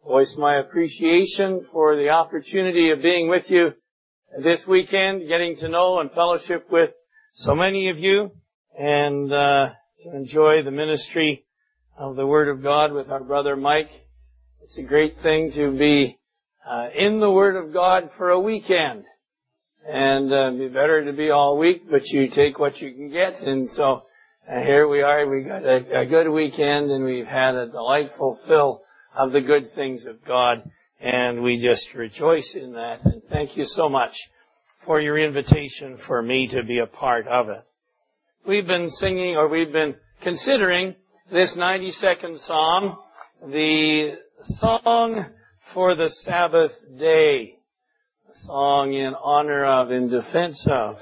voice my appreciation for the opportunity of being with you this weekend, getting to know and fellowship with so many of you, and to enjoy the ministry of the Word of God with our brother Mike. It's a great thing to be in the Word of God for a weekend. And it'd be better to be all week, but you take what you can get. And so here we are. We got a good weekend, and we've had a delightful fill of the good things of God. And we just rejoice in that. And thank you so much for your invitation for me to be a part of it. We've been singing, or we've been considering this 92nd Psalm, the song for the Sabbath day. A song in honor of, in defense of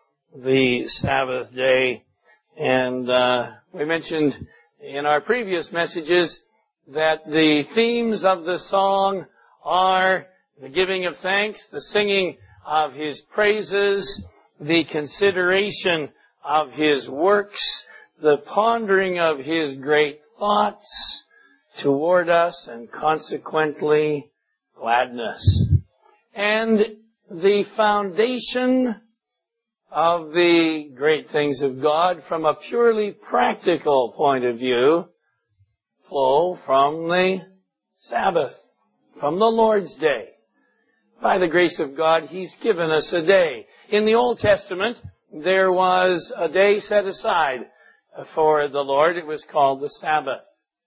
the Sabbath day. And we mentioned in our previous messages that the themes of the song are the giving of thanks, the singing of His praises, the consideration of His works, the pondering of His great thoughts toward us, and consequently, gladness. And the foundation of the great things of God from a purely practical point of view flow from the Sabbath, from the Lord's Day. By the grace of God, He's given us a day. In the Old Testament, there was a day set aside for the Lord. It was called the Sabbath.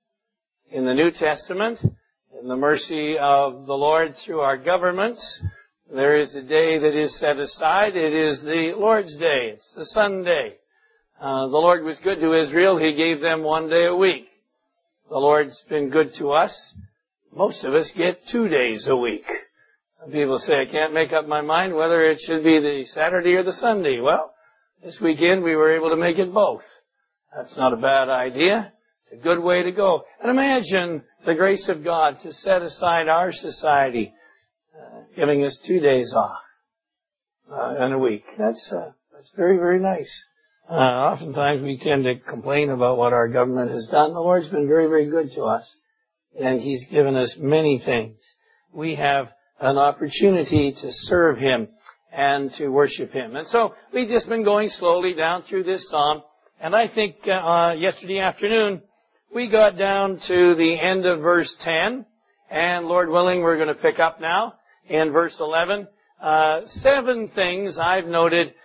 In the New Testament, in the mercy of the Lord through our governments, there is a day that is set aside. It is the Lord's Day. It's the Sunday. The Lord was good to Israel. He gave them one day a week. The Lord's been good to us. Most of us get 2 days a week. Some people say, I can't make up my mind whether it should be the Saturday or the Sunday. Well, this weekend we were able to make it both. That's not a bad idea. It's a good way to go. And imagine the grace of God to set aside our society, giving us 2 days off in a week. That's very, very nice. Oftentimes we tend to complain about what our government has done. The Lord's been very, very good to us, and He's given us many things. We have an opportunity to serve Him and to worship Him. And so we've just been going slowly down through this psalm, and I think yesterday afternoon we got down to the end of verse 10, and Lord willing, we're going to pick up now in verse 11. 7 things I've noted,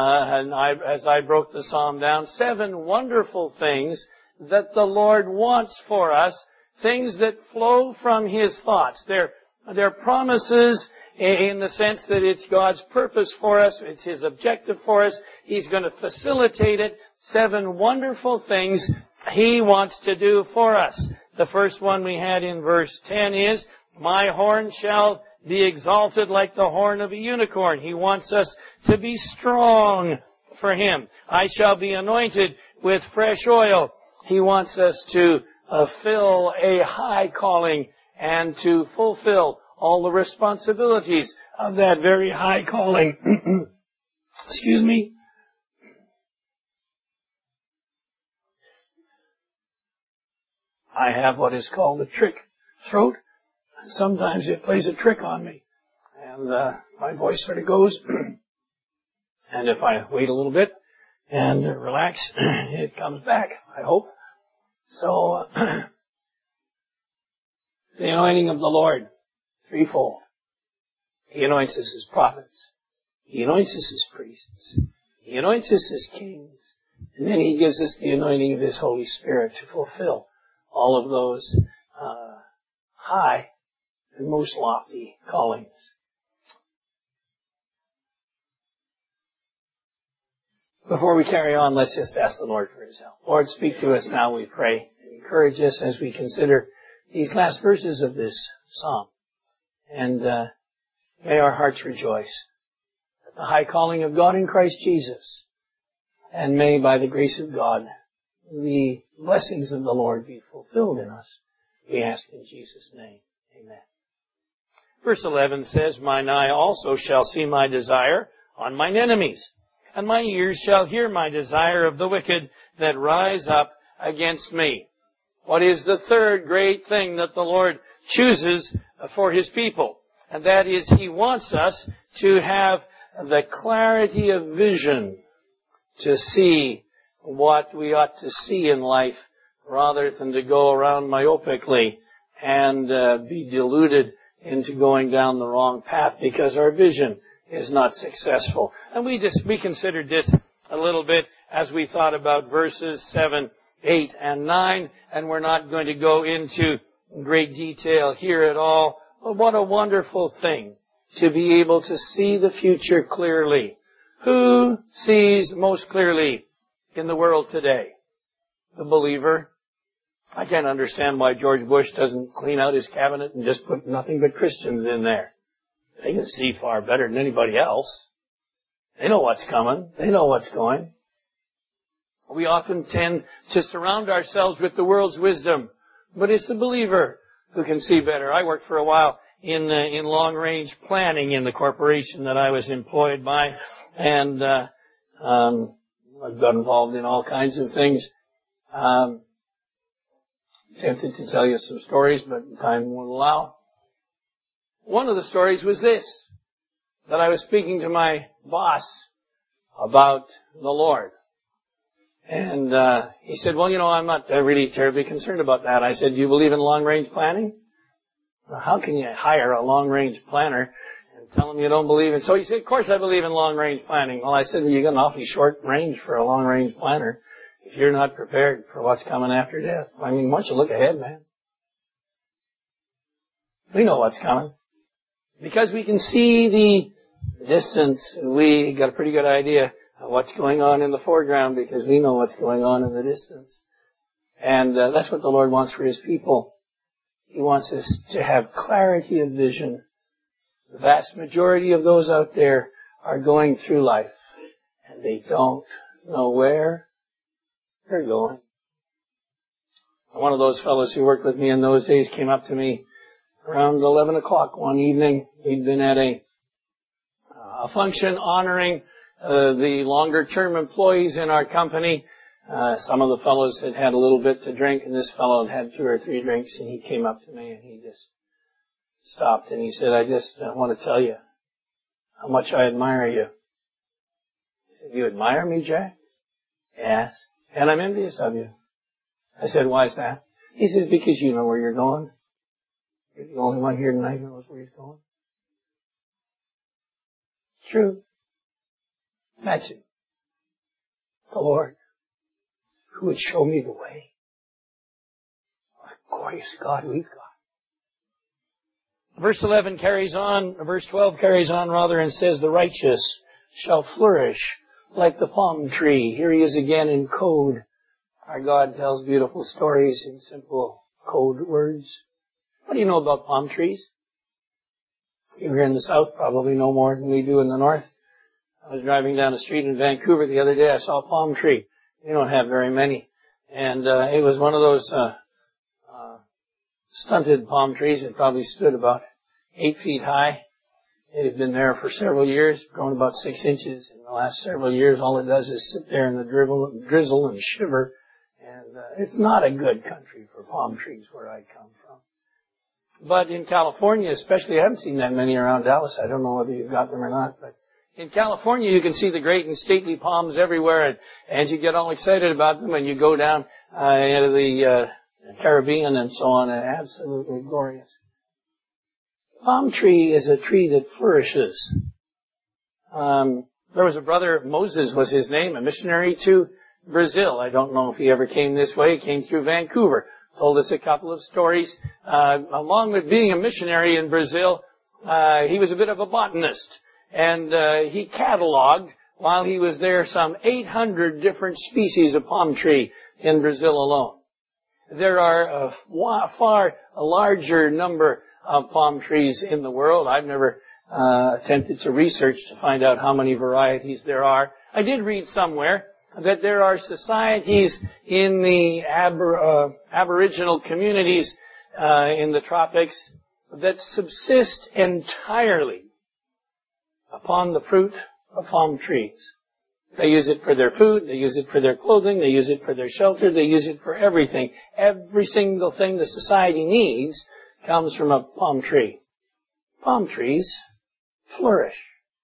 as I broke the psalm down, 7 wonderful things that the Lord wants for us, things that flow from His thoughts. They're promises in the sense that it's God's purpose for us, it's His objective for us. He's going to facilitate it. 7 wonderful things He wants to do for us. The first one we had in verse 10 is, my horn shall be exalted like the horn of a unicorn. He wants us to be strong for Him. I shall be anointed with fresh oil. He wants us to fill a high calling and to fulfill all the responsibilities of that very high calling. Excuse me. I have what is called a trick throat. Sometimes it plays a trick on me, and my voice sort of goes. And if I wait a little bit and relax, it comes back, I hope. So, the anointing of the Lord, threefold. He anoints us as prophets. He anoints us as priests. He anoints us as kings. And then He gives us the anointing of His Holy Spirit to fulfill all of those high and most lofty callings. Before we carry on, let's just ask the Lord for His help. Lord, speak to us now, we pray. Encourage us as we consider these last verses of this psalm. And may our hearts rejoice at the high calling of God in Christ Jesus. And may, by the grace of God, the blessings of the Lord be fulfilled in us. We ask in Jesus' name. Amen. Verse 11 says, mine eye also shall see my desire on mine enemies, and my ears shall hear my desire of the wicked that rise up against me. What is the third great thing that the Lord chooses for His people. And that is, He wants us to have the clarity of vision to see what we ought to see in life rather than to go around myopically and be deluded into going down the wrong path because our vision is not successful. And we considered this a little bit as we thought about verses 7, 8, and 9, and we're not going to go into great detail here at all. But what a wonderful thing to be able to see the future clearly. Who sees most clearly in the world today? The believer. I can't understand why George Bush doesn't clean out his cabinet and just put nothing but Christians in there. They can see far better than anybody else. They know what's coming. They know what's going. We often tend to surround ourselves with the world's wisdom, but it's the believer who can see better. I worked for a while in long-range planning in the corporation that I was employed by, and I've got involved in all kinds of things. Tempted to tell you some stories, but time won't allow. One of the stories was this, that I was speaking to my boss about the Lord. And he said, well, I'm not really terribly concerned about that. I said, do you believe in long-range planning? Well, how can you hire a long-range planner and tell him you don't believe in? So he said, of course I believe in long-range planning. Well, I said, well, you got an awfully short range for a long-range planner if you're not prepared for what's coming after death. I mean, why don't you look ahead, man? We know what's coming. Because we can see the distance, we got a pretty good idea of what's going on in the foreground because we know what's going on in the distance. And that's what the Lord wants for His people. He wants us to have clarity of vision. The vast majority of those out there are going through life and they don't know where they're going. One of those fellows who worked with me in those days came up to me around 11 o'clock one evening. He'd been at a function honoring the longer-term employees in our company. Some of the fellows had had a little bit to drink, and this fellow had 2 or 3 drinks, and he came up to me, and he just stopped, and he said, I just want to tell you how much I admire you. I said, you admire me, Jack? Yes. And I'm envious of you. I said, why is that? He says, because you know where you're going. You're the only one here tonight who knows where he's going. True. Imagine the Lord who would show me the way. What a glorious God we've got. Verse 11 carries on, verse 12 carries on rather and says, the righteous shall flourish like the palm tree. Here he is again in code. Our God tells beautiful stories in simple code words. What do you know about palm trees? You here in the South probably know more than we do in the North. I was driving down the street in Vancouver the other day. I saw a palm tree. We don't have very many. And it was one of those stunted palm trees. It probably stood about 8 feet high. It had been there for several years, grown about 6 inches. In the last several years, all it does is sit there in the drizzle and shiver. And it's not a good country for palm trees where I come from. But in California especially, I haven't seen that many around Dallas. I don't know whether you've got them or not. But in California, you can see the great and stately palms everywhere. And you get all excited about them. And you go down into the Caribbean and so on. And absolutely glorious. Palm tree is a tree that flourishes. There was a brother, Moses was his name, a missionary to Brazil. I don't know if he ever came this way. He came through Vancouver. Told us a couple of stories. Along with being a missionary in Brazil, he was a bit of a botanist. And he cataloged, while he was there, some 800 different species of palm tree in Brazil alone. There are a far larger number of palm trees in the world. I've never attempted to research to find out how many varieties there are. I did read somewhere that there are societies in the aboriginal communities in the tropics that subsist entirely upon the fruit of palm trees. They use it for their food, they use it for their clothing, they use it for their shelter, they use it for everything. Every single thing the society needs comes from a palm tree. Palm trees flourish.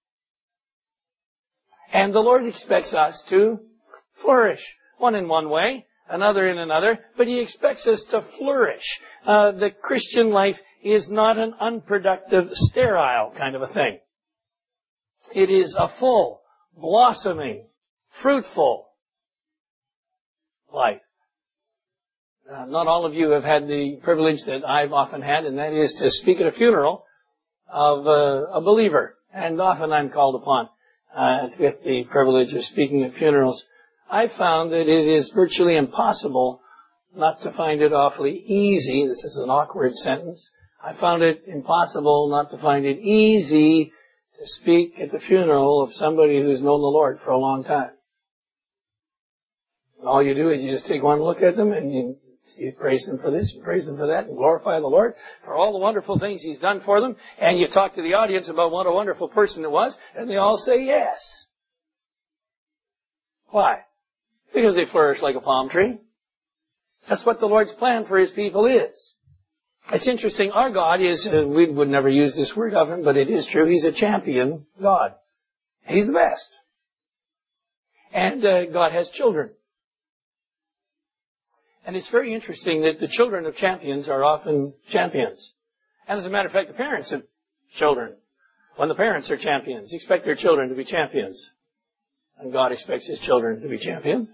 And the Lord expects us to flourish. One in one way, another in another, but He expects us to flourish. The Christian life is not an unproductive, sterile kind of a thing. It is a full, blossoming, fruitful life. Not all of you have had the privilege that I've often had, and that is to speak at a funeral of a believer. And often I'm called upon with the privilege of speaking at funerals. I found that it is virtually impossible not to find it awfully easy. This is an awkward sentence. I found it impossible not to find it easy to speak at the funeral of somebody who's known the Lord for a long time. All you do is you just take one look at them and you praise them for this, you praise them for that, and glorify the Lord for all the wonderful things He's done for them. And you talk to the audience about what a wonderful person it was, and they all say yes. Why? Because they flourish like a palm tree. That's what the Lord's plan for His people is. It's interesting, our God is, we would never use this word of Him, but it is true, He's a champion God. He's the best. And God has children. And it's very interesting that the children of champions are often champions. And as a matter of fact, the parents of children, when the parents are champions, expect their children to be champions. And God expects His children to be champions.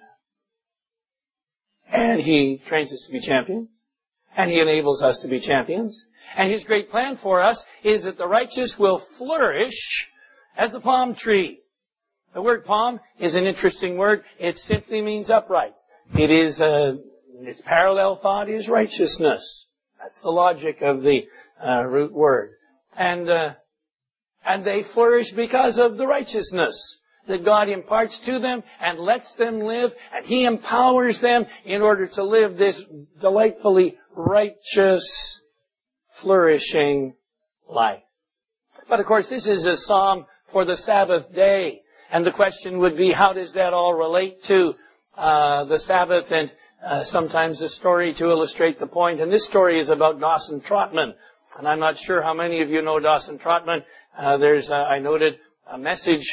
And He trains us to be champions. And He enables us to be champions. And His great plan for us is that the righteous will flourish as the palm tree. The word palm is an interesting word. It simply means upright. It is its parallel thought is righteousness. That's the logic of the root word. And they flourish because of the righteousness that God imparts to them and lets them live, and He empowers them in order to live this delightfully righteous, flourishing life. But of course, this is a psalm for the Sabbath day. And the question would be, how does that all relate to the Sabbath? And sometimes a story to illustrate the point. And this story is about Dawson Trotman. And I'm not sure how many of you know Dawson Trotman. I noted a message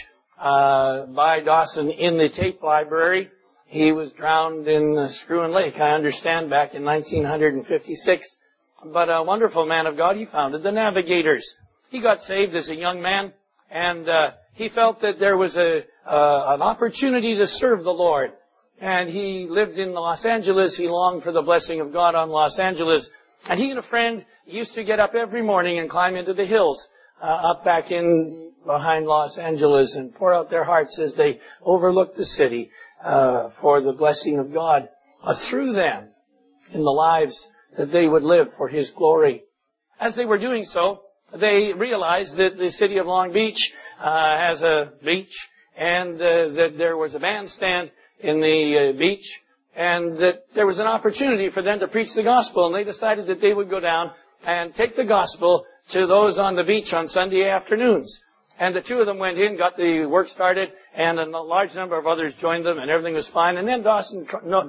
by Dawson in the tape library. He was drowned in Screwen Lake, I understand, back in 1956. But a wonderful man of God, he founded the Navigators. He got saved as a young man, and he felt that there was an opportunity to serve the Lord. And he lived in Los Angeles. He longed for the blessing of God on Los Angeles. And he and a friend used to get up every morning and climb into the hills up back in behind Los Angeles and pour out their hearts as they overlooked the city for the blessing of God through them in the lives that they would live for His glory. As they were doing so, they realized that the city of Long Beach has a beach, and that there was a bandstand in the beach, and that there was an opportunity for them to preach the gospel. And they decided that they would go down and take the gospel to those on the beach on Sunday afternoons. And the two of them went in, got the work started, and a large number of others joined them, and everything was fine. And then Dawson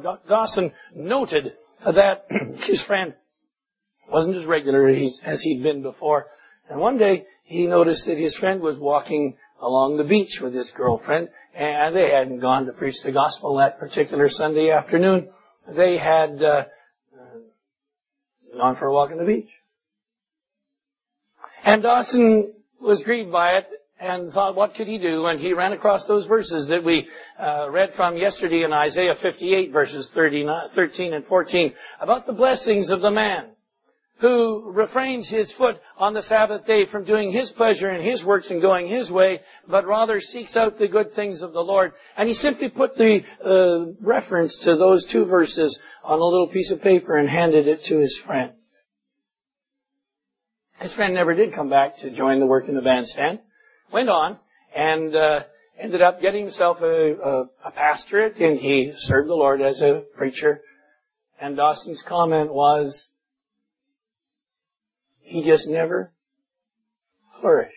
noted that his friend wasn't as regular as he'd been before. And one day, he noticed that his friend was walking along the beach with his girlfriend, and they hadn't gone to preach the gospel that particular Sunday afternoon. They had gone for a walk on the beach. And Dawson was grieved by it and thought, what could he do? And he ran across those verses that we read from yesterday in Isaiah 58, verses 13 and 14, about the blessings of the man who refrains his foot on the Sabbath day from doing his pleasure and his works and going his way, but rather seeks out the good things of the Lord. And he simply put the reference to those two verses on a little piece of paper and handed it to his friend. His friend never did come back to join the work in the bandstand. Went on and ended up getting himself a pastorate, and he served the Lord as a preacher. And Dawson's comment was, he just never flourished.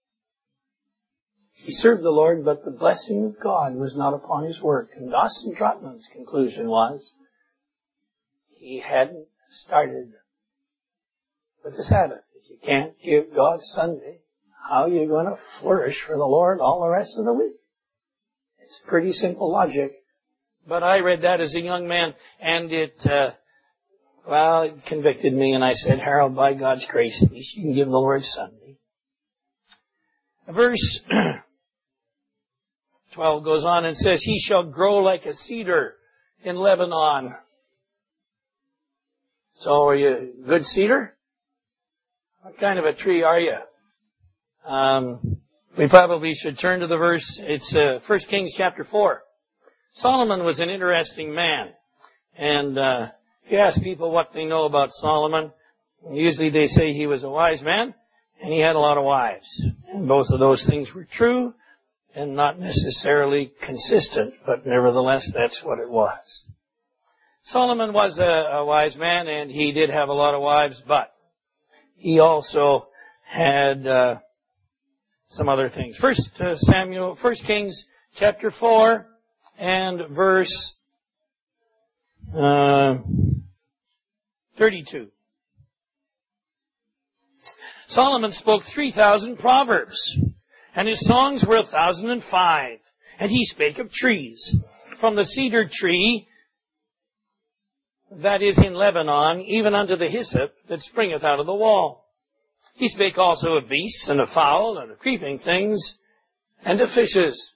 He served the Lord, but the blessing of God was not upon his work. And Dawson Trotman's conclusion was, he hadn't started But the Sabbath. If you can't give God Sunday, how are you going to flourish for the Lord all the rest of the week? It's pretty simple logic. But I read that as a young man, and it convicted me, and I said, Harold, by God's grace, at least you can give the Lord Sunday. Verse 12 goes on and says, he shall grow like a cedar in Lebanon. So are you a good cedar? What kind of a tree are you? We probably should turn to the verse. It's 1 Kings chapter 4. Solomon was an interesting man. And if you ask people what they know about Solomon, usually they say he was a wise man and he had a lot of wives. And both of those things were true and not necessarily consistent, but nevertheless, that's what it was. Solomon was a wise man, and he did have a lot of wives, but he also had some other things. 1 Kings chapter 4 and verse 32. Solomon spoke 3,000 proverbs, and his songs were 1,005. And he spake of trees, from the cedar tree that is in Lebanon, even unto the hyssop that springeth out of the wall. He spake also of beasts, and of fowl, and of creeping things, and of fishes.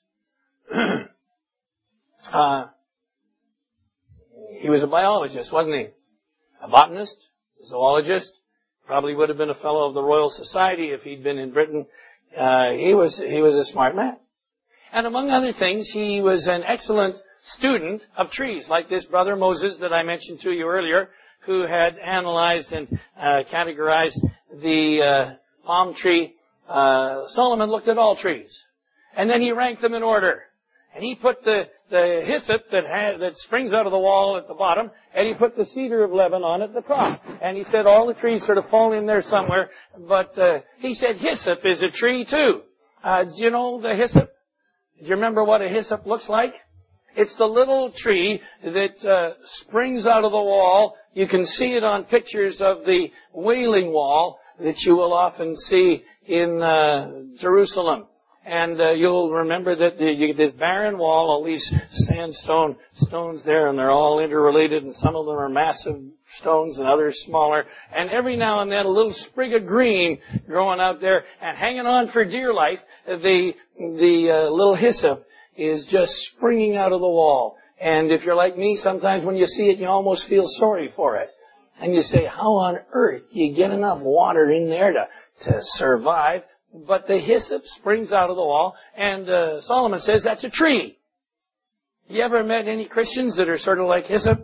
He was a biologist, wasn't he? A botanist, a zoologist. Probably would have been a fellow of the Royal Society if he'd been in Britain. He was a smart man. And among other things, he was an excellent student of trees, like this brother Moses that I mentioned to you earlier, who had analyzed and categorized the palm tree. Solomon looked at all trees, and then he ranked them in order. And he put the hyssop that springs out of the wall at the bottom, and he put the cedar of Lebanon at the top. And he said all the trees sort of fall in there somewhere, but he said hyssop is a tree too. Do you know the hyssop? Do you remember what a hyssop looks like? It's the little tree that springs out of the wall. You can see it on pictures of the Wailing Wall that you will often see in Jerusalem. And you'll remember that you get this barren wall, all these sandstone stones there, and they're all interrelated, and some of them are massive stones and others smaller. And every now and then a little sprig of green growing out there, and hanging on for dear life, the little hyssop is just springing out of the wall. And if you're like me, sometimes when you see it, you almost feel sorry for it. And you say, how on earth do you get enough water in there to survive? But the hyssop springs out of the wall, and Solomon says that's a tree. You ever met any Christians that are sort of like hyssop?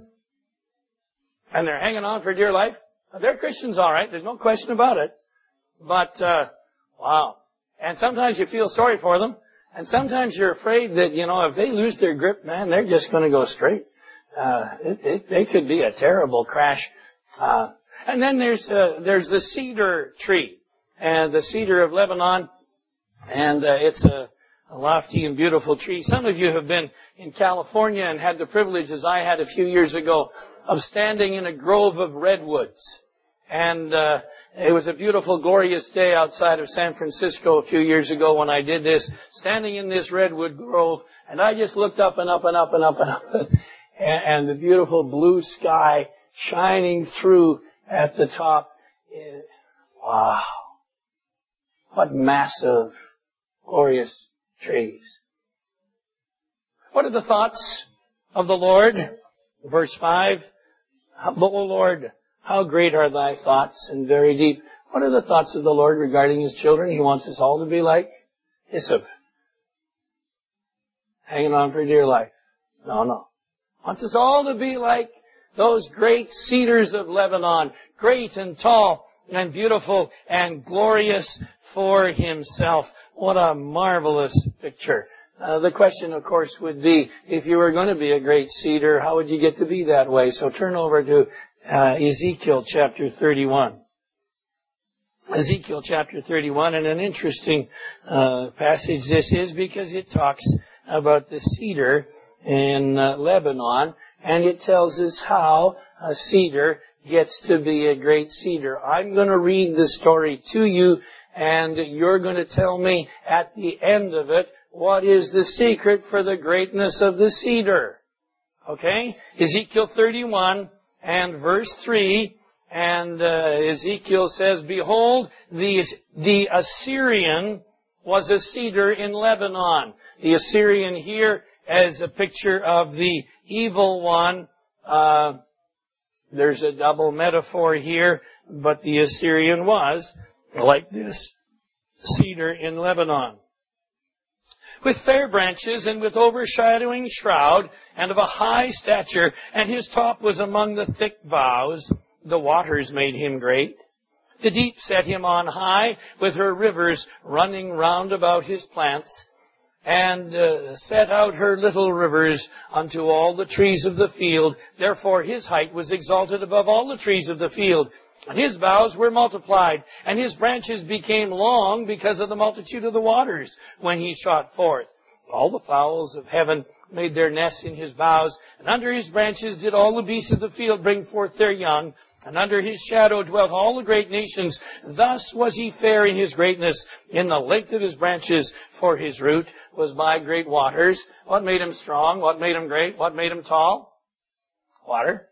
And they're hanging on for dear life? They're Christians, all right. There's no question about it. But, wow. And sometimes you feel sorry for them. And sometimes you're afraid that, if they lose their grip, man, they're just going to go straight. It could be a terrible crash. And then there's the cedar tree. And the cedar of Lebanon, and it's a lofty and beautiful tree. Some of you have been in California and had the privilege, as I had a few years ago, of standing in a grove of redwoods. And it was a beautiful, glorious day outside of San Francisco a few years ago when I did this, standing in this redwood grove, and I just looked up and up and up and up and up, and the beautiful blue sky shining through at the top. Wow. What massive, glorious trees. What are the thoughts of the Lord? Verse 5. But, O Lord, how great are thy thoughts and very deep. What are the thoughts of the Lord regarding his children? He wants us all to be like hyssop. Hanging on for dear life. No. Wants us all to be like those great cedars of Lebanon. Great and tall and beautiful and glorious for himself. What a marvelous picture. The question, of course, would be, if you were going to be a great cedar, how would you get to be that way? So turn over to Ezekiel chapter 31. Ezekiel chapter 31, and an interesting passage this is, because it talks about the cedar in Lebanon, and it tells us how a cedar gets to be a great cedar. I'm going to read the story to you, and you're going to tell me at the end of it, what is the secret for the greatness of the cedar? Okay? Ezekiel 31 and verse 3, and Ezekiel says, Behold, the Assyrian was a cedar in Lebanon. The Assyrian here as a picture of the evil one. There's a double metaphor here, but the Assyrian was like this cedar in Lebanon, with fair branches and with overshadowing shroud, and of a high stature, and his top was among the thick boughs. The waters made him great. The deep set him on high, with her rivers running round about his plants, and set out her little rivers unto all the trees of the field. Therefore his height was exalted above all the trees of the field. And his boughs were multiplied, and his branches became long because of the multitude of the waters when he shot forth. All the fowls of heaven made their nests in his boughs, and under his branches did all the beasts of the field bring forth their young. And under his shadow dwelt all the great nations. Thus was he fair in his greatness, in the length of his branches, for his root was by great waters. What made him strong? What made him great? What made him tall? Water.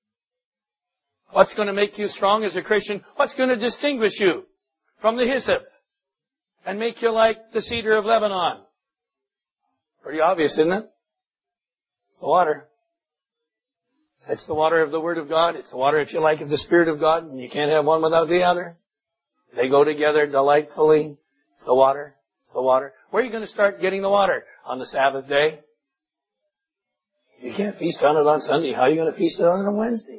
What's going to make you strong as a Christian? What's going to distinguish you from the hyssop and make you like the cedar of Lebanon? Pretty obvious, isn't it? It's the water. It's the water of the Word of God. It's the water, if you like, of the Spirit of God. And you can't have one without the other. They go together delightfully. It's the water. It's the water. Where are you going to start getting the water? On the Sabbath day? You can't feast on it on Sunday. How are you going to feast on it on Wednesday?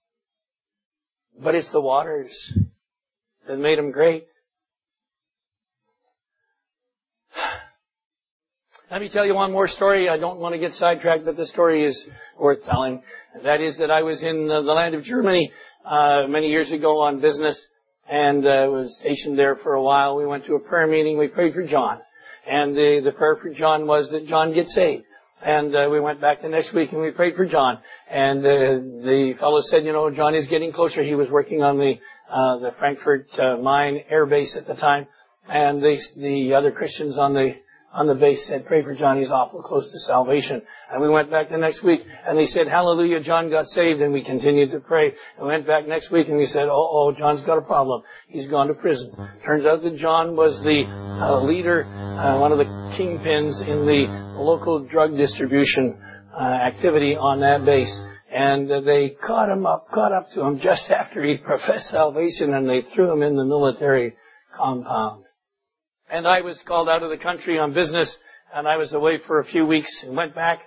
But it's the waters that made him great. Let me tell you one more story. I don't want to get sidetracked, but the story is worth telling. That is that I was in the land of Germany many years ago on business, and was stationed there for a while. We went to a prayer meeting. We prayed for John. And the prayer for John was that John get saved. And we went back the next week and we prayed for John. And the fellow said, you know, John is getting closer. He was working on the Frankfurt mine air base at the time. And the other Christians on the base said, pray for John. He's awful close to salvation. And we went back the next week and they said, hallelujah, John got saved. And we continued to pray. And went back next week and we said, John's got a problem. He's gone to prison. Turns out that John was the leader, one of the kingpins in the local drug distribution activity on that base. And they caught up to him just after he professed salvation, and they threw him in the military compound. And I was called out of the country on business, and I was away for a few weeks and went back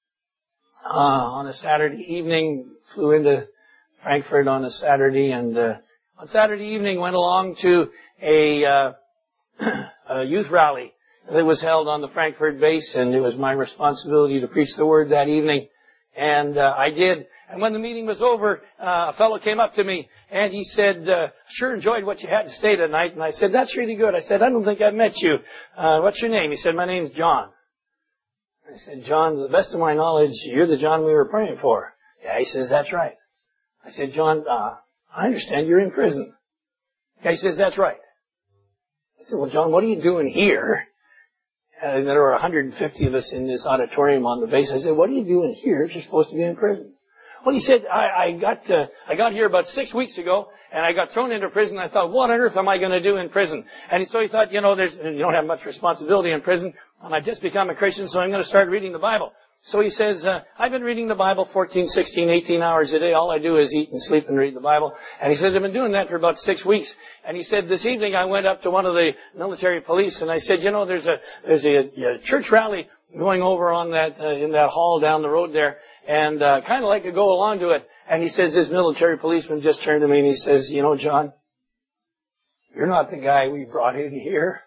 on a Saturday evening, flew into Frankfurt on a Saturday, and on Saturday evening went along to a youth rally that was held on the Frankfurt base, and it was my responsibility to preach the word that evening. And I did. And when the meeting was over, a fellow came up to me and he said, sure enjoyed what you had to say tonight. And I said, that's really good. I said, I don't think I've met you. What's your name? He said, my name's John. I said, John, to the best of my knowledge, you're the John we were praying for. Yeah, he says, that's right. I said, John, I understand you're in prison. Yeah, he says, that's right. I said, well, John, what are you doing here? There were 150 of us in this auditorium on the base. I said, what are you doing here if you're supposed to be in prison? Well, he said, I got here about 6 weeks ago, and I got thrown into prison. I thought, what on earth am I going to do in prison? And so he thought, you don't have much responsibility in prison, and I've just become a Christian, so I'm going to start reading the Bible. So he says, I've been reading the Bible 14, 16, 18 hours a day. All I do is eat and sleep and read the Bible. And he says, I've been doing that for about 6 weeks. And he said, this evening I went up to one of the military police and I said, there's a church rally going over on that, in that hall down the road there. And, kind of like to go along to it. And he says, this military policeman just turned to me and he says, John, you're not the guy we brought in here.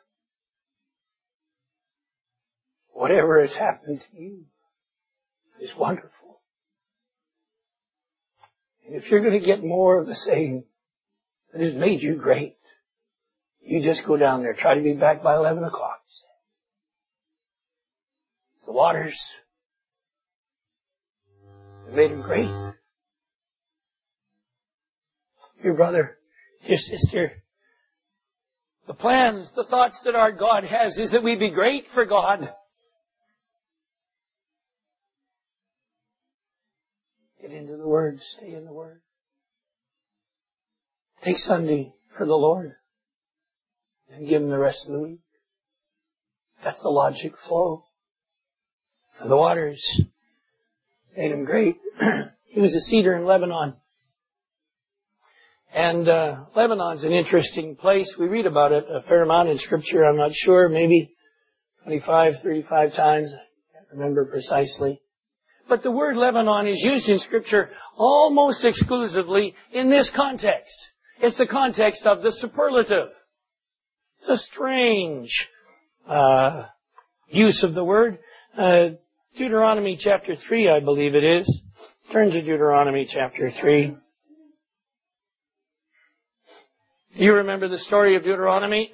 Whatever has happened to you is wonderful. And if you're going to get more of the same that has made you great, you just go down there. Try to be back by 11 o'clock. It's the waters that made him great. dear brother, dear sister, the plans, the thoughts that our God has is that we be great for God. Get into the Word. Stay in the Word. Take Sunday for the Lord and give Him the rest of the week. That's the logic flow. And the waters made Him great. He was a cedar in Lebanon. And Lebanon's an interesting place. We read about it a fair amount in Scripture. I'm not sure, maybe 25, 35 times. I can't remember precisely. But the word Lebanon is used in Scripture almost exclusively in this context. It's the context of the superlative. It's a strange use of the word. Deuteronomy chapter 3, I believe it is. Turn to Deuteronomy chapter 3. Do you remember the story of Deuteronomy?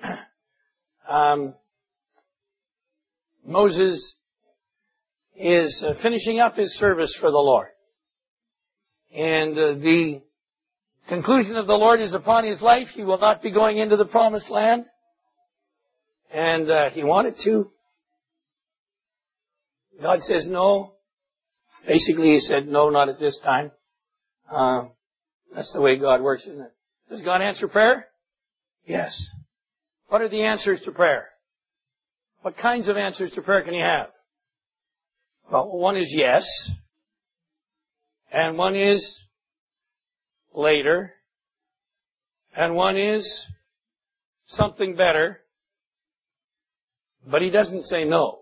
Moses is finishing up his service for the Lord. And the conclusion of the Lord is upon his life. He will not be going into the promised land. And he wanted to. God says no. Basically, He said, no, not at this time. That's the way God works, isn't it? Does God answer prayer? Yes. What are the answers to prayer? What kinds of answers to prayer can you have? Well, one is yes. And one is later. And one is something better. But He doesn't say no.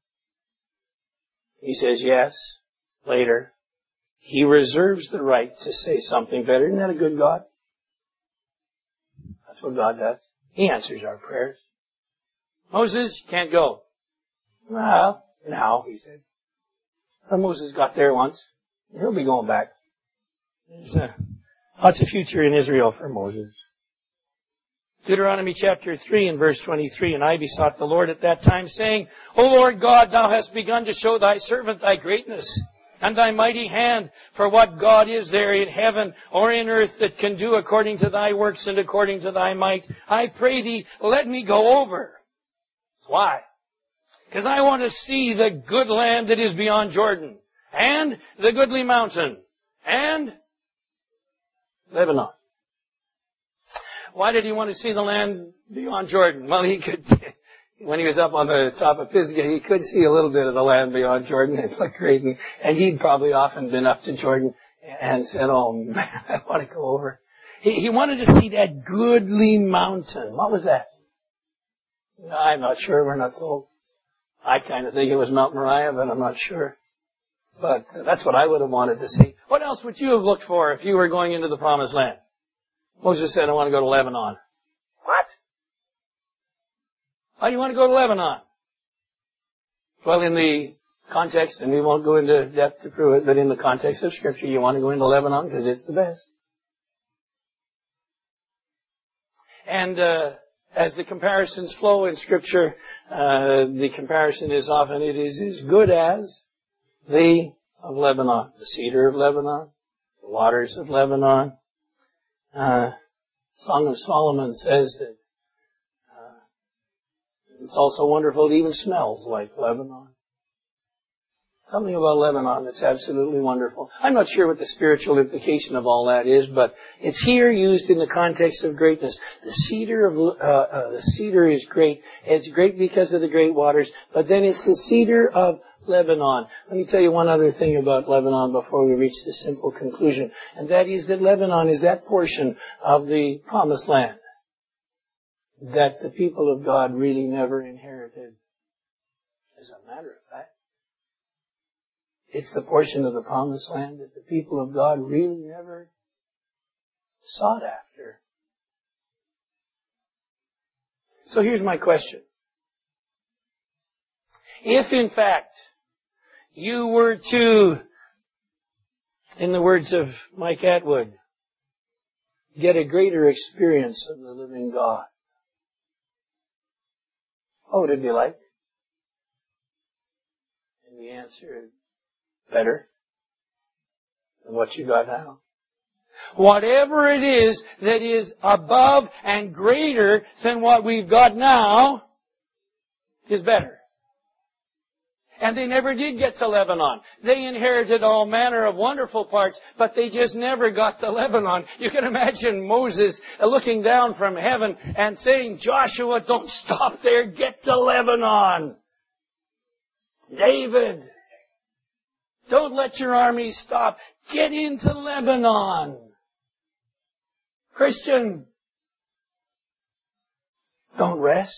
He says yes, later. He reserves the right to say something better. Isn't that a good God? That's what God does. He answers our prayers. Moses, you can't go. Well, now, He said. Well, Moses got there once. He'll be going back. There's lots of future in Israel for Moses. Deuteronomy chapter 3 and verse 23, and I besought the Lord at that time, saying, O Lord God, Thou hast begun to show Thy servant Thy greatness and Thy mighty hand, for what God is there in heaven or in earth that can do according to Thy works and according to Thy might? I pray Thee, let me go over. Why? Because I want to see the good land that is beyond Jordan, and the goodly mountain, and Lebanon. Why did He want to see the land beyond Jordan? Well, He could, when He was up on the top of Pisgah, He could see a little bit of the land beyond Jordan. It looked great. And He'd probably often been up to Jordan and said, oh man, I want to go over. He wanted to see that goodly mountain. What was that? I'm not sure. We're not told. I kind of think it was Mount Moriah, but I'm not sure. But that's what I would have wanted to see. What else would you have looked for if you were going into the promised land? Moses said, I want to go to Lebanon. What? Why do you want to go to Lebanon? Well, in the context, and we won't go into depth to prove it, but in the context of Scripture, you want to go into Lebanon because it's the best. And as the comparisons flow in Scripture, the comparison is often, it is as good as the of Lebanon, the cedar of Lebanon, the waters of Lebanon. Song of Solomon says that it's also wonderful. It even smells like Lebanon. Something about Lebanon that's absolutely wonderful. I'm not sure what the spiritual implication of all that is, but it's here used in the context of greatness. The cedar is great. It's great because of the great waters, but then it's the cedar of Lebanon. Let me tell you one other thing about Lebanon before we reach the simple conclusion, and that is that Lebanon is that portion of the promised land that the people of God really never inherited. As a matter of fact, it's the portion of the promised land that the people of God really never sought after. So here's my question. If, in fact, you were to, in the words of Mike Atwood, get a greater experience of the living God, what would it be like? And the answer is better than what you got now. Whatever it is that is above and greater than what we've got now is better. And they never did get to Lebanon. They inherited all manner of wonderful parts, but they just never got to Lebanon. You can imagine Moses looking down from heaven and saying, Joshua, don't stop there, get to Lebanon. David, don't let your army stop, get into Lebanon. Christian, don't rest.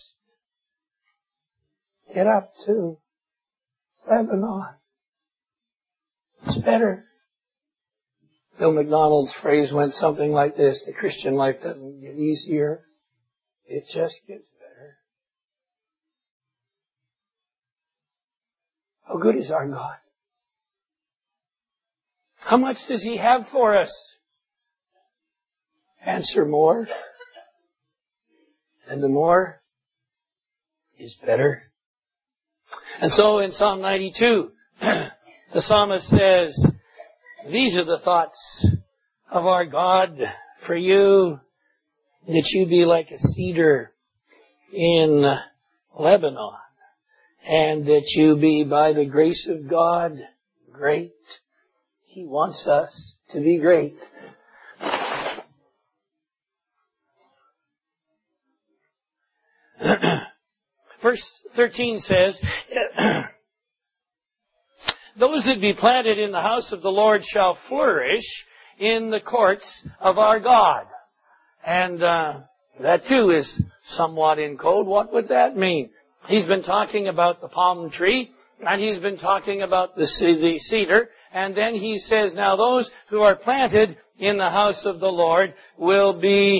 Get up to Lebanon. It's better. Bill McDonald's phrase went something like this: the Christian life doesn't get easier, it just gets better. How good is our God? How much does He have for us? Answer: more. And the more is better. And so in Psalm 92, the psalmist says, these are the thoughts of our God for you, that you be like a cedar in Lebanon, and that you be, by the grace of God, great. He wants us to be great. Verse 13 says, those that be planted in the house of the Lord shall flourish in the courts of our God. And that too is somewhat in code. What would that mean? He's been talking about the palm tree, and he's been talking about the cedar, and then he says, now those who are planted in the house of the Lord will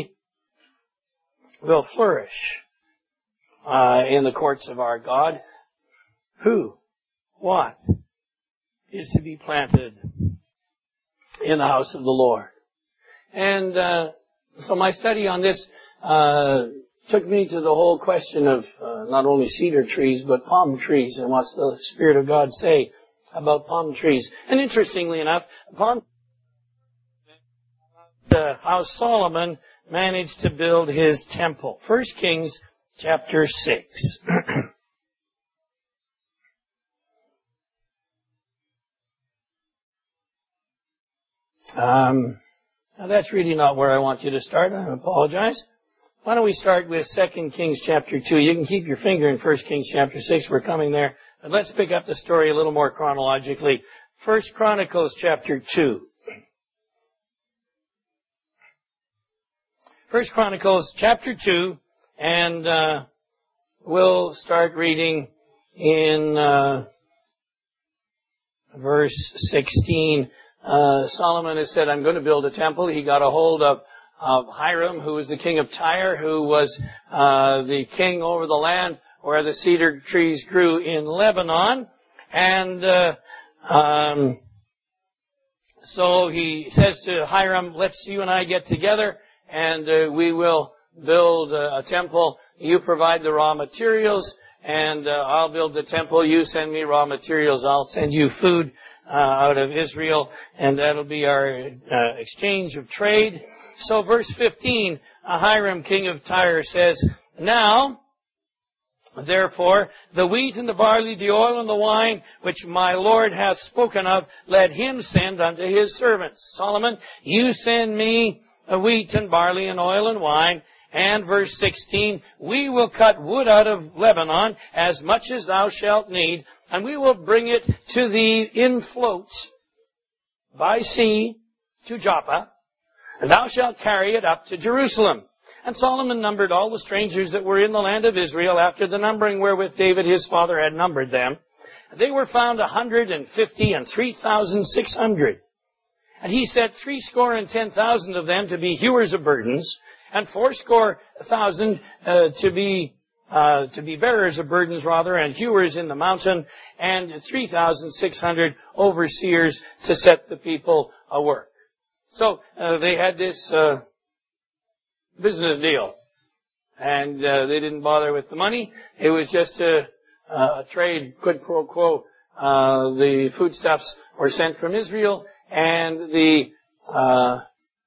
flourish in the courts of our God. Who? What is to be planted in the house of the Lord? And so my study on this took me to the whole question of not only cedar trees, but palm trees, and what's the Spirit of God say about palm trees. And interestingly enough, how Solomon managed to build his temple. 1 Kings chapter 6. Now that's really not where I want you to start. I apologize. Why don't we start with 2 Kings chapter 2. You can keep your finger in 1 Kings chapter 6. We're coming there. But let's pick up the story a little more chronologically. 1 Chronicles chapter 2. 1 Chronicles chapter 2, and we'll start reading in verse 16. Solomon has said, I'm going to build a temple. He got a hold of Hiram, who was the king of Tyre, who was the king over the land where the cedar trees grew in Lebanon. And so he says to Hiram, let's you and I get together, and we will build a temple. You provide the raw materials, and I'll build the temple. You send me raw materials. I'll send you food out of Israel, and that'll be our exchange of trade. So verse 15, Hiram, king of Tyre, says, now, therefore, the wheat and the barley, the oil and the wine, which my Lord hath spoken of, let him send unto his servants. Solomon, you send me wheat and barley and oil and wine. And verse 16, we will cut wood out of Lebanon as much as thou shalt need, and we will bring it to thee in floats by sea to Joppa, and thou shalt carry it up to Jerusalem. And Solomon numbered all the strangers that were in the land of Israel after the numbering wherewith David his father had numbered them. They were found 150 and 3,600. And he set 70,000 of them to be hewers of burdens, and 80,000 to be bearers of burdens, and hewers in the mountain, and 3,600 overseers to set the people a work. So they had this business deal, and they didn't bother with the money. It was just a trade, quid pro quo. The foodstuffs were sent from Israel, and the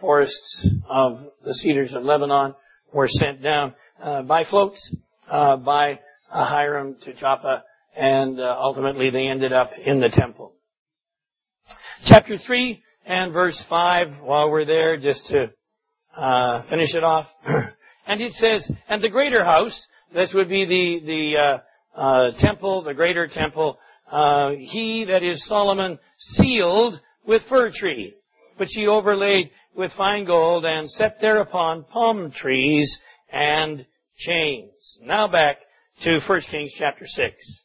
forests of the cedars of Lebanon were sent down by floats by Hiram to Joppa, and ultimately they ended up in the temple. Chapter 3 and verse 5, while we're there, just to finish it off. And it says, and the greater house, this would be the temple, the greater temple, he, that is Solomon, sealed with fir tree, which he overlaid with fine gold, and set thereupon palm trees and chains. Now back to 1 Kings chapter 6.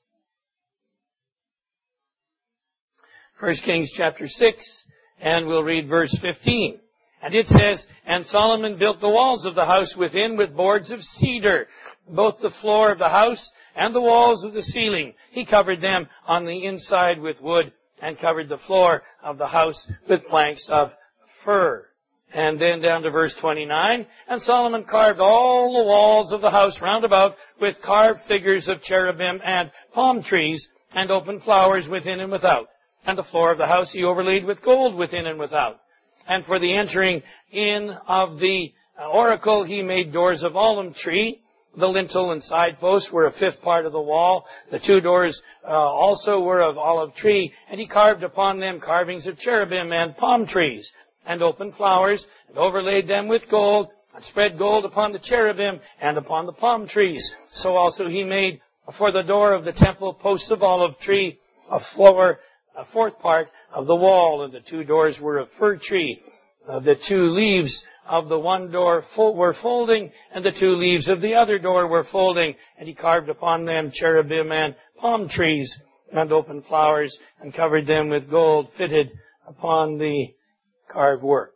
1 Kings chapter 6, and we'll read verse 15. And it says, and Solomon built the walls of the house within with boards of cedar, both the floor of the house and the walls of the ceiling. He covered them on the inside with wood, and covered the floor of the house with planks of fir. And then down to verse 29, and Solomon carved all the walls of the house round about with carved figures of cherubim and palm trees, and open flowers within and without. And the floor of the house he overlaid with gold within and without. And for the entering in of the oracle he made doors of alum tree. The lintel and side posts were a fifth part of the wall. The two doors also were of olive tree. And he carved upon them carvings of cherubim and palm trees, and open flowers, and overlaid them with gold, and spread gold upon the cherubim and upon the palm trees. So also he made for the door of the temple posts of olive tree, a fourth part of the wall, and the two doors were of fir tree. The two leaves of the one door were folding, and the two leaves of the other door were folding. And he carved upon them cherubim and palm trees, and open flowers, and covered them with gold fitted upon the carved work.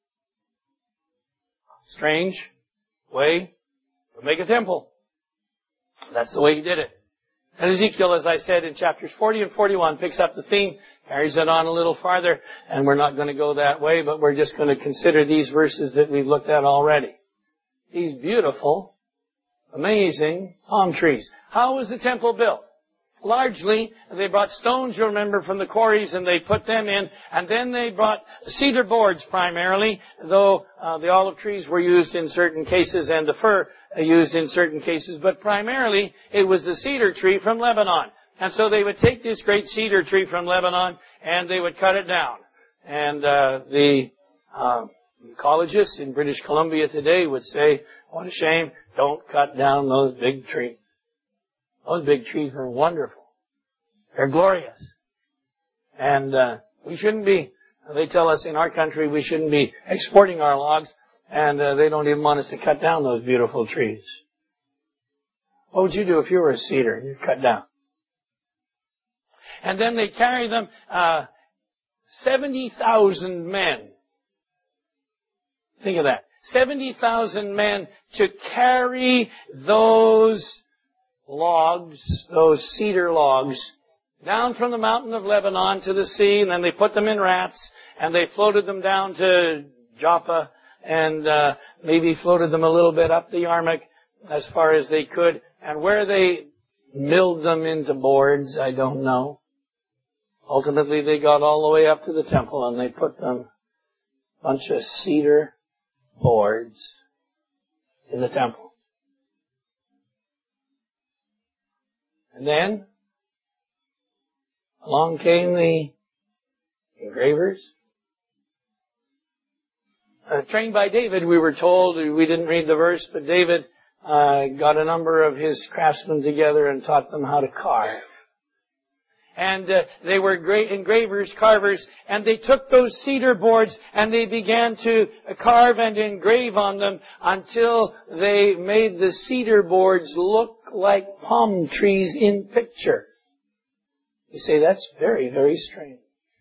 Strange way to make a temple. That's the way he did it. And Ezekiel, as I said in chapters 40 and 41, picks up the theme, carries it on a little farther, and we're not going to go that way, but we're just going to consider these verses that we've looked at already. These beautiful, amazing palm trees. How was the temple built? Largely, they brought stones, you remember, from the quarries, and they put them in, and then they brought cedar boards primarily, though the olive trees were used in certain cases and the fir used in certain cases, but primarily it was the cedar tree from Lebanon. And so they would take this great cedar tree from Lebanon and they would cut it down. And the ecologists in British Columbia today would say, what a shame, don't cut down those big trees. Those big trees are wonderful. They're glorious. And we shouldn't be, they tell us in our country, we shouldn't be exporting our logs, and they don't even want us to cut down those beautiful trees. What would you do if you were a cedar and you'd cut down? And then they carry them, 70,000 men. Think of that. 70,000 men to carry those logs, those cedar logs, down from the mountain of Lebanon to the sea, and then they put them in rafts, and they floated them down to Joppa, and maybe floated them a little bit up the Yarmuk as far as they could. And where they milled them into boards, I don't know. Ultimately, they got all the way up to the temple, and they put them, a bunch of cedar boards in the temple. And then, along came the engravers. Trained by David, we were told, we didn't read the verse, but David got a number of his craftsmen together and taught them how to carve. And they were great engravers, carvers, and they took those cedar boards and they began to carve and engrave on them until they made the cedar boards look like palm trees in picture. You say, that's very, very strange.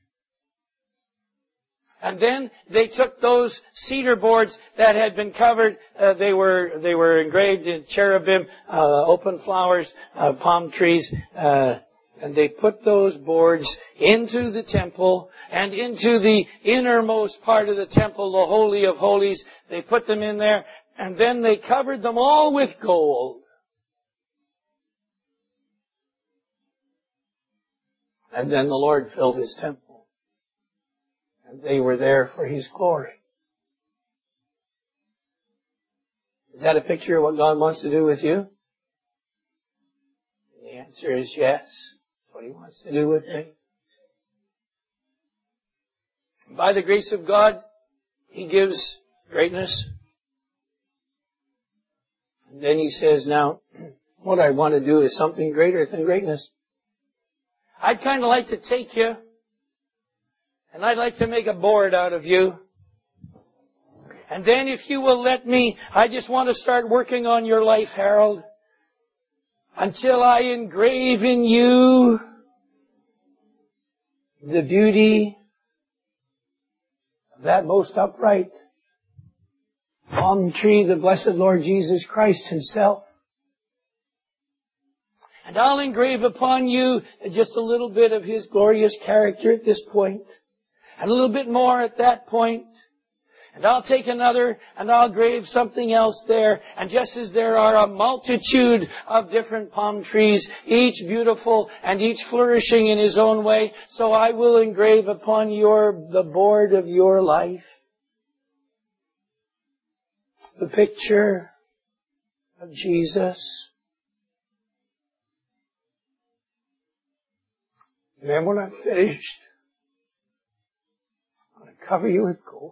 And then they took those cedar boards that had been covered. They were engraved in cherubim, open flowers, palm trees, and they put those boards into the temple and into the innermost part of the temple, the Holy of Holies. They put them in there, and then they covered them all with gold. And then the Lord filled His temple. And they were there for His glory. Is that a picture of what God wants to do with you? The answer is yes. That's what He wants to do with me. By the grace of God, He gives greatness. And then He says, now, what I want to do is something greater than greatness. I'd kind of like to take you, and I'd like to make a board out of you. And then if you will let me, I just want to start working on your life, Harold, until I engrave in you the beauty of that most upright palm tree, the blessed Lord Jesus Christ Himself. And I'll engrave upon you just a little bit of His glorious character at this point, and a little bit more at that point. And I'll take another and I'll grave something else there. And just as there are a multitude of different palm trees, each beautiful and each flourishing in his own way, so I will engrave upon the board of your life the picture of Jesus. And then when I'm finished, I'm going to cover you with gold.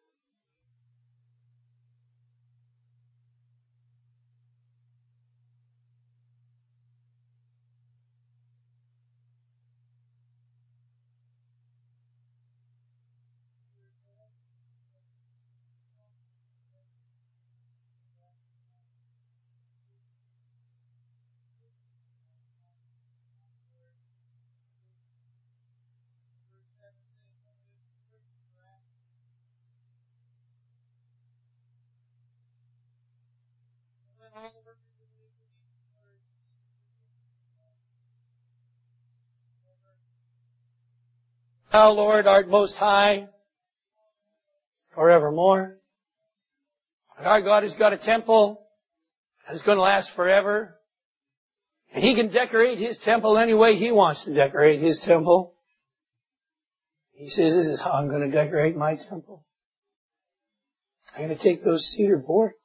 Thou, Lord, art most high forevermore. And our God has got a temple that's going to last forever. And He can decorate His temple any way He wants to decorate His temple. He says, this is how I'm going to decorate my temple. I'm going to take those cedar boards,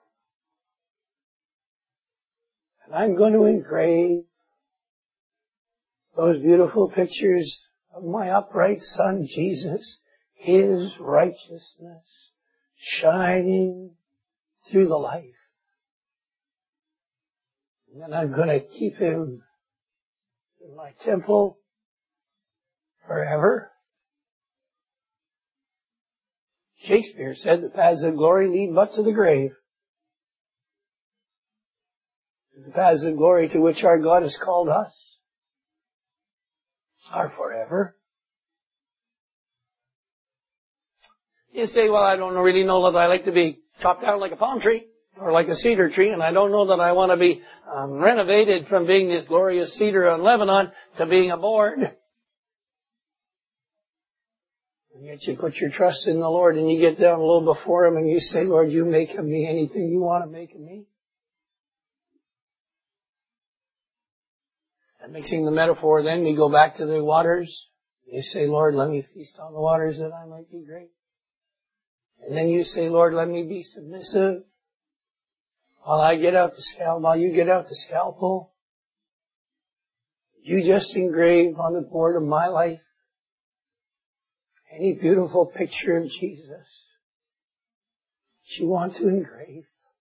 and I'm going to engrave those beautiful pictures of my upright Son, Jesus, His righteousness shining through the life. And then I'm going to keep Him in my temple forever. Shakespeare said the paths of glory lead but to the grave. The paths of glory to which our God has called us are forever. You say, well, I don't really know that I like to be chopped down like a palm tree or like a cedar tree, and I don't know that I want to be renovated from being this glorious cedar in Lebanon to being a board. And yet you put your trust in the Lord and you get down a little before Him and you say, Lord, you make of me anything you want to make of me. And mixing the metaphor, then we go back to the waters. You say, Lord, let me feast on the waters that I might be great. And then you say, Lord, let me be submissive while you get out the scalpel. You just engrave on the board of my life any beautiful picture of Jesus that you want to engrave.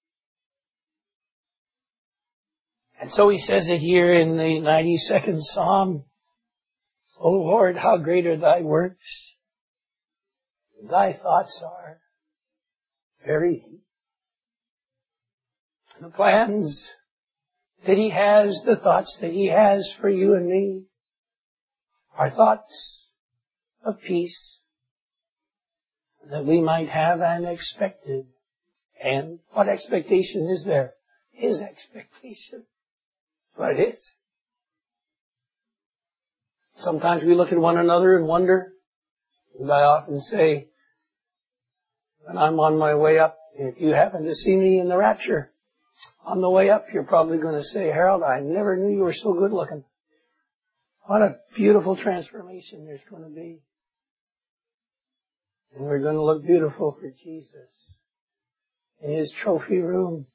And so He says it here in the 92nd Psalm. O Lord, how great are Thy works. Thy thoughts are very deep. The plans that He has, the thoughts that He has for you and me, are thoughts of peace, that we might have an expected. And what expectation is there? His expectation. That's what it is. Sometimes we look at one another and wonder. And I often say, when I'm on my way up, if you happen to see me in the rapture, on the way up, you're probably going to say, Harold, I never knew you were so good looking. What a beautiful transformation there's going to be. And we're going to look beautiful for Jesus in His trophy room,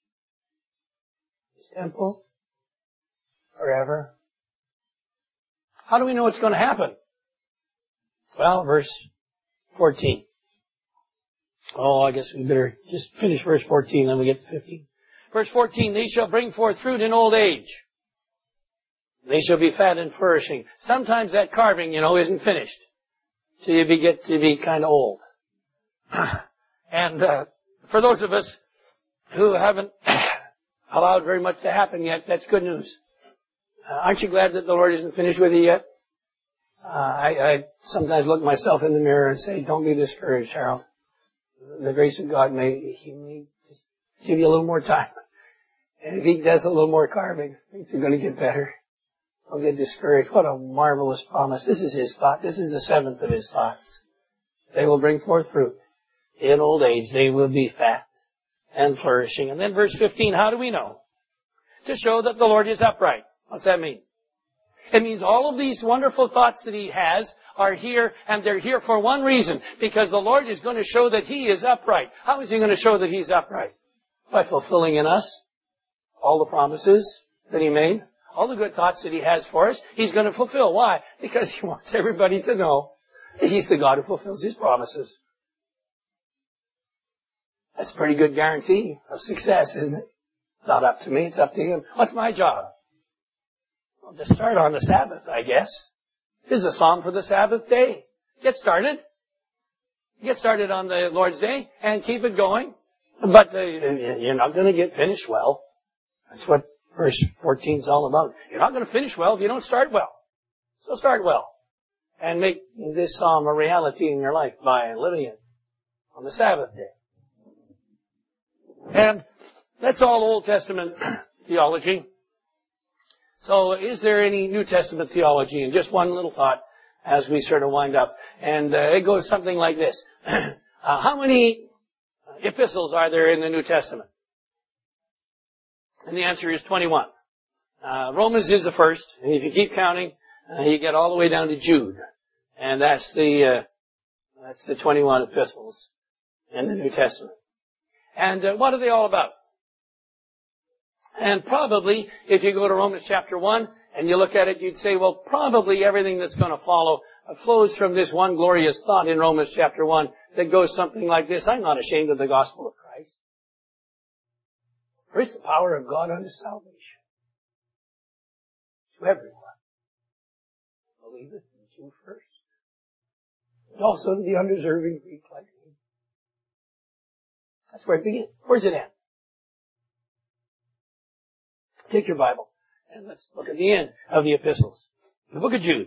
His temple, forever. How do we know it's going to happen? Well, verse 14. Oh, I guess we better just finish verse 14, then we get to 15. Verse 14, they shall bring forth fruit in old age. They shall be fat and flourishing. Sometimes that carving, isn't finished. So you get to be kind of old. And for those of us who haven't allowed very much to happen yet, that's good news. Aren't you glad that the Lord isn't finished with you yet? I sometimes look myself in the mirror and say, don't be discouraged, Harold. The grace of God may just give you a little more time. And if He does a little more carving, things are going to get better. Don't get discouraged. What a marvelous promise. This is His thought. This is the seventh of His thoughts. They will bring forth fruit. In old age, they will be fat and flourishing. And then verse 15, how do we know? To show that the Lord is upright. What's that mean? It means all of these wonderful thoughts that He has are here, and they're here for one reason, because the Lord is going to show that He is upright. How is He going to show that He's upright? By fulfilling in us all the promises that He made, all the good thoughts that He has for us, He's going to fulfill. Why? Because He wants everybody to know that He's the God who fulfills His promises. That's a pretty good guarantee of success, isn't it? It's not up to me, it's up to Him. What's my job? Well, to start on the Sabbath, I guess. This is a psalm for the Sabbath day. Get started. Get started on the Lord's Day and keep it going. But you're not going to get finished well. That's what verse 14 is all about. You're not going to finish well if you don't start well. So start well. And make this psalm a reality in your life by living it on the Sabbath day. And that's all Old Testament theology. So is there any New Testament theology? And just one little thought as we sort of wind up. And it goes something like this. How many epistles are there in the New Testament? And the answer is 21. Romans is the first. And if you keep counting, you get all the way down to Jude. And that's the 21 epistles in the New Testament. And what are they all about? And probably, if you go to Romans chapter 1 and you look at it, you'd say, well, probably everything that's going to follow flows from this one glorious thought in Romans chapter 1 that goes something like this. I'm not ashamed of the gospel of Christ. For it's the power of God unto salvation to everyone. Believeth in Jew first, and also to the undeserving Greek like me. That's where it begins. Where's it end? Take your Bible and let's look at the end of the epistles. The book of Jude.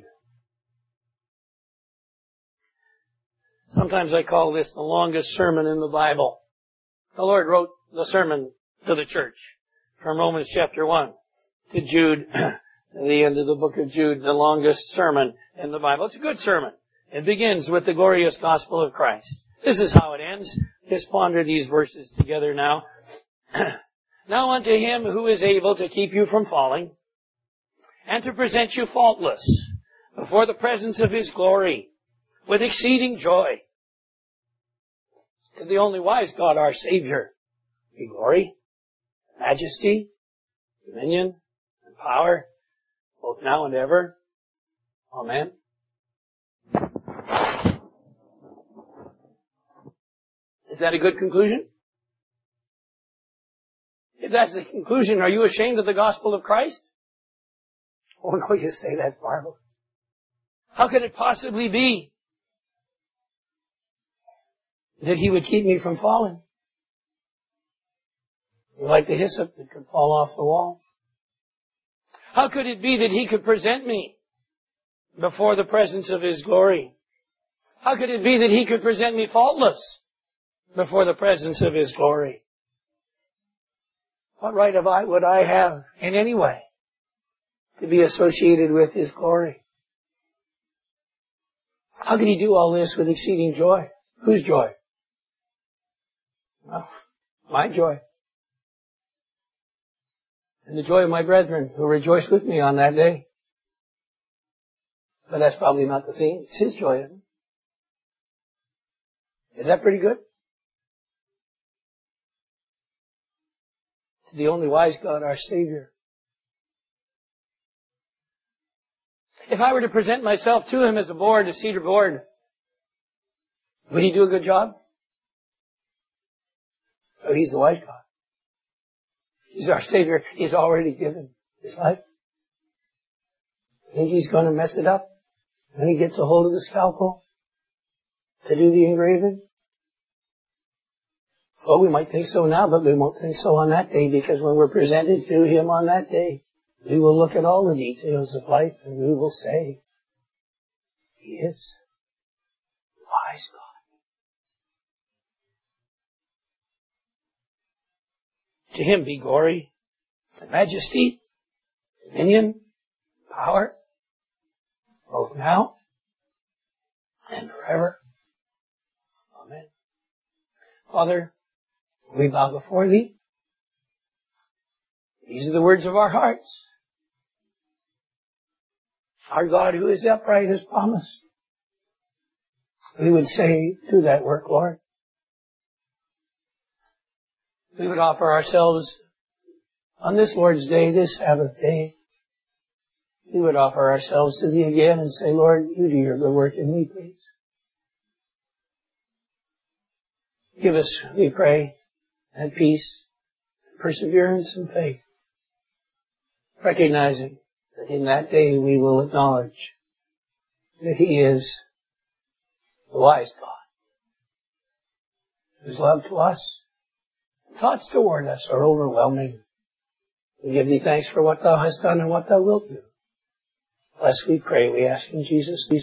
Sometimes I call this the longest sermon in the Bible. The Lord wrote the sermon to the church from Romans chapter 1 to Jude, the end of the book of Jude, the longest sermon in the Bible. It's a good sermon. It begins with the glorious gospel of Christ. This is how it ends. Just ponder these verses together now. Now unto Him who is able to keep you from falling and to present you faultless before the presence of His glory with exceeding joy. To the only wise God, our Savior, be glory, majesty, dominion, and power, both now and ever. Amen. Is that a good conclusion? If that's the conclusion, are you ashamed of the gospel of Christ? Oh no, you say that, marvelous. How could it possibly be that He would keep me from falling? Like the hyssop that could fall off the wall. How could it be that He could present me before the presence of His glory? How could it be that He could present me faultless before the presence of His glory? What right would I have in any way to be associated with His glory? How could He do all this with exceeding joy? Whose joy? Well, my joy. And the joy of my brethren who rejoice with me on that day. But that's probably not the theme. It's His joy, isn't it? Is that pretty good? to the only wise God, our Savior. If I were to present myself to Him as a board, a cedar board, would He do a good job? Oh, He's the wise God. He's our Savior. He's already given His life. Think He's going to mess it up when He gets a hold of the scalpel to do the engraving? Well, we might think so now, but we won't think so on that day, because when we're presented to Him on that day, we will look at all the details of life and we will say, He is wise God. To Him be glory, and majesty, dominion, power, both now and forever. Amen. Father, we bow before Thee. These are the words of our hearts. Our God who is upright has promised. We would say, do that work, Lord. We would offer ourselves on this Lord's Day, this Sabbath day. We would offer ourselves to Thee again and say, Lord, You do Your good work in me, please. Give us, we pray, that peace, perseverance, and faith, recognizing that in that day we will acknowledge that He is the wise God, whose love to us, thoughts toward us are overwhelming. We give Thee thanks for what Thou hast done and what Thou wilt do. Bless, we pray, we ask in Jesus' name.